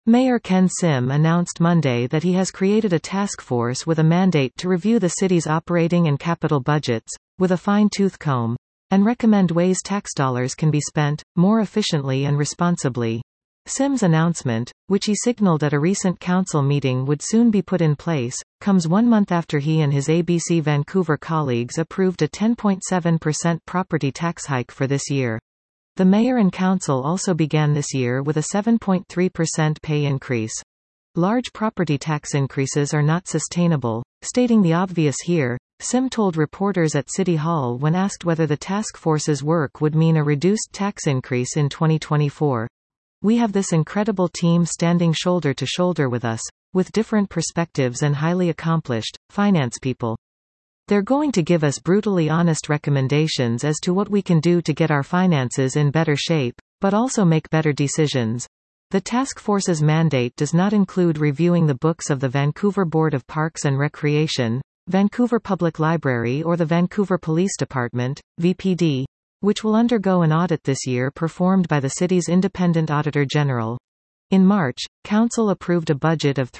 Mayor Ken Sim announced Monday that he has created a task force with a mandate to review the city's operating and capital budgets, with a fine-tooth comb, and recommend ways tax dollars can be spent, more efficiently and responsibly. Sim's announcement, which he signaled at a recent council meeting would soon be put in place, comes 1 month after he and his ABC Vancouver colleagues approved a 10.7% property tax hike for this year. The mayor and council also began this year with a 7.3% pay increase. Large property tax increases are not sustainable. Stating the obvious here, Sim told reporters at City Hall when asked whether the task force's work would mean a reduced tax increase in 2024. "We have this incredible team standing shoulder to shoulder with us, with different perspectives and highly accomplished finance people. They're going to give us brutally honest recommendations as to what we can do to get our finances in better shape, but also make better decisions." The task force's mandate does not include reviewing the books of the Vancouver Board of Parks and Recreation, Vancouver Public Library or the Vancouver Police Department, VPD, which will undergo an audit this year performed by the city's independent Auditor General. In March, Council approved a budget of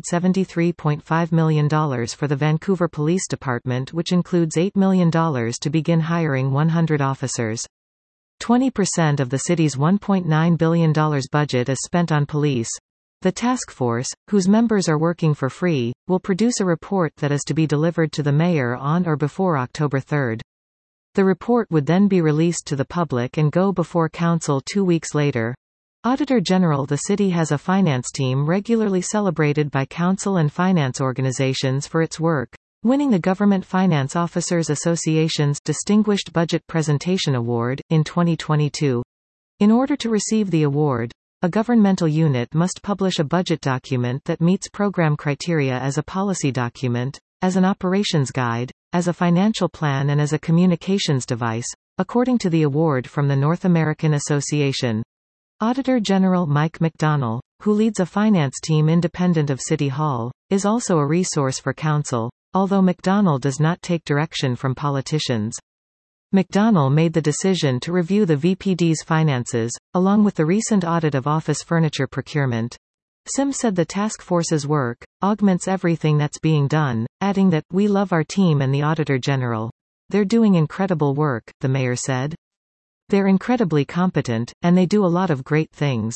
$373.5 million for the Vancouver Police Department, which includes $8 million to begin hiring 100 officers. 20% of the city's $1.9 billion budget is spent on police. The task force, whose members are working for free, will produce a report that is to be delivered to the mayor on or before October 3. The report would then be released to the public and go before council 2 weeks later. Auditor General. The city has a finance team regularly celebrated by council and finance organizations for its work, winning the Government Finance Officers Association's Distinguished Budget Presentation Award in 2022. In order to receive the award, a governmental unit must publish a budget document that meets program criteria as a policy document, as an operations guide, as a financial plan and as a communications device, according to the award from the North American Association. Auditor General Mike McDonnell, who leads a finance team independent of City Hall, is also a resource for council, although McDonnell does not take direction from politicians. McDonnell made the decision to review the VPD's finances, along with the recent audit of office furniture procurement. Sim said the task force's work augments everything that's being done, adding that, "We love our team and the Auditor General. They're doing incredible work," the mayor said. "They're incredibly competent, and they do a lot of great things.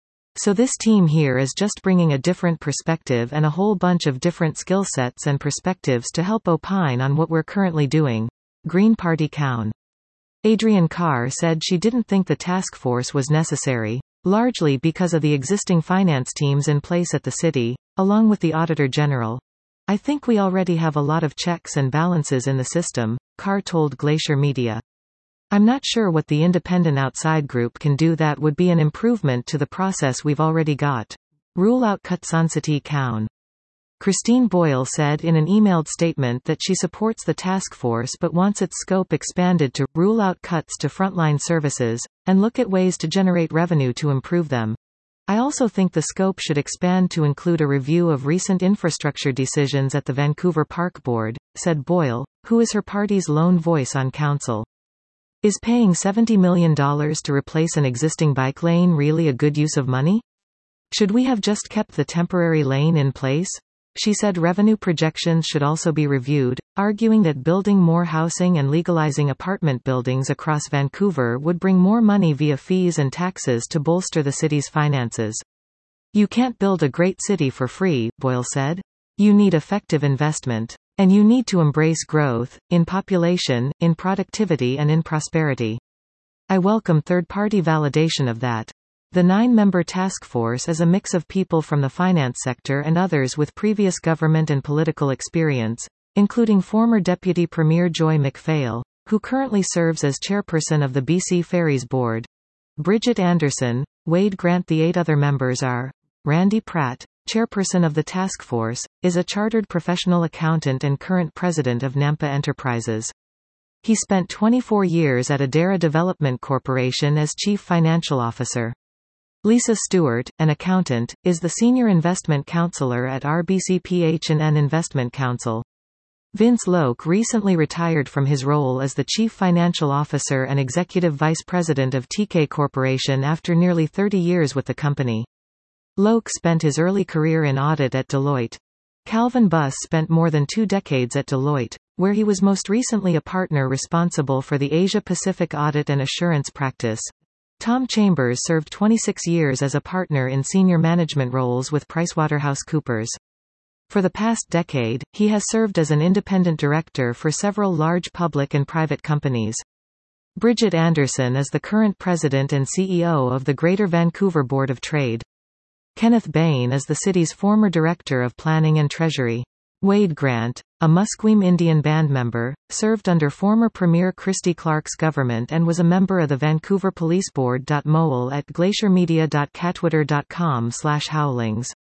So this team here is just bringing a different perspective and a whole bunch of different skill sets and perspectives to help opine on what we're currently doing." Green Party Cown. Adrienne Carr said she didn't think the task force was necessary, largely because of the existing finance teams in place at the city, along with the Auditor General. "I think we already have a lot of checks and balances in the system," Carr told Glacier Media. "I'm not sure what the independent outside group can do that would be an improvement to the process we've already got." Rule out cuts. City Cown. Christine Boyle said in an emailed statement that she supports the task force but wants its scope expanded to rule out cuts to frontline services, and look at ways to generate revenue to improve them. "I also think the scope should expand to include a review of recent infrastructure decisions at the Vancouver Park Board," said Boyle, who is her party's lone voice on council. "Is paying $70 million to replace an existing bike lane really a good use of money? Should we have just kept the temporary lane in place?" She said revenue projections should also be reviewed, arguing that building more housing and legalizing apartment buildings across Vancouver would bring more money via fees and taxes to bolster the city's finances. "You can't build a great city for free," Boyle said. "You need effective investment. And you need to embrace growth, in population, in productivity and in prosperity. I welcome third-party validation of that." The 9-member task force is a mix of people from the finance sector and others with previous government and political experience, including former Deputy Premier Joy MacPhail, who currently serves as chairperson of the BC Ferries Board. Bridget Anderson, Wade Grant. The 8 other members are: Randy Pratt, chairperson of the task force, is a chartered professional accountant and current president of Nampa Enterprises. He spent 24 years at Adara Development Corporation as chief financial officer. Lisa Stewart, an accountant, is the senior investment counselor at RBC PH&N Investment Counsel. Vince Loke recently retired from his role as the chief financial officer and executive vice president of TK Corporation after nearly 30 years with the company. Loke spent his early career in audit at Deloitte. Calvin Buss spent more than 2 decades at Deloitte, where he was most recently a partner responsible for the Asia-Pacific audit and assurance practice. Tom Chambers served 26 years as a partner in senior management roles with PricewaterhouseCoopers. For the past decade, he has served as an independent director for several large public and private companies. Bridget Anderson is the current president and CEO of the Greater Vancouver Board of Trade. Kenneth Bain is the city's former director of planning and treasury. Wade Grant, a Musqueam Indian band member, served under former Premier Christy Clark's government and was a member of the Vancouver Police Board. Mowell at glaciermedia.catwitter.com/howlings